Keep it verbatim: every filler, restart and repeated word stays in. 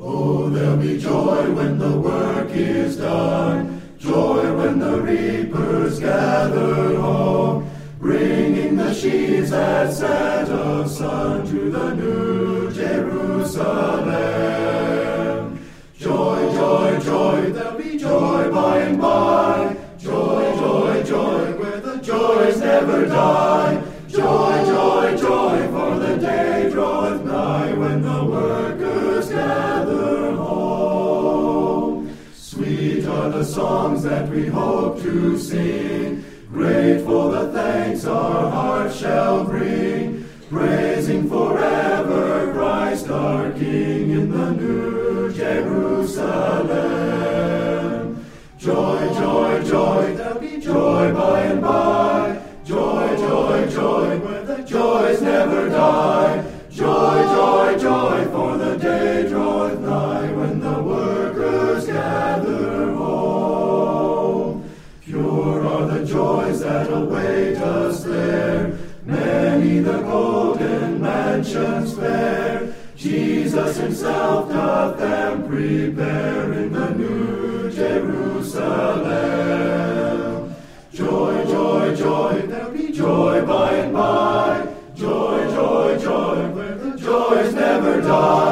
Oh, there'll be joy when the work is done, joy when the reapers gather home, bringing the sheaves at set of sun to the new Jerusalem. Joy, joy, joy, there'll be joy by and by, joy, joy, joy, where the joys never die. Joy, joy, joy, for the day draweth nigh when the workers gather home. Sweet are the songs that we hope to sing, grateful the thanks our hearts shall bring, praising forever Christ our King in the new Jerusalem. Joy, joy, joy, there'll be joy by and by, joy, joy, joy, where the joys never die. Joy, joy, joy, for the day draweth nigh when the workers gather home. Pure are the joys that await us there, many the golden mansions fair. Jesus himself doth them prepare in the new Jerusalem. Joy, joy, joy, there'll be joy by and by, joy, joy, joy, where the joys never die.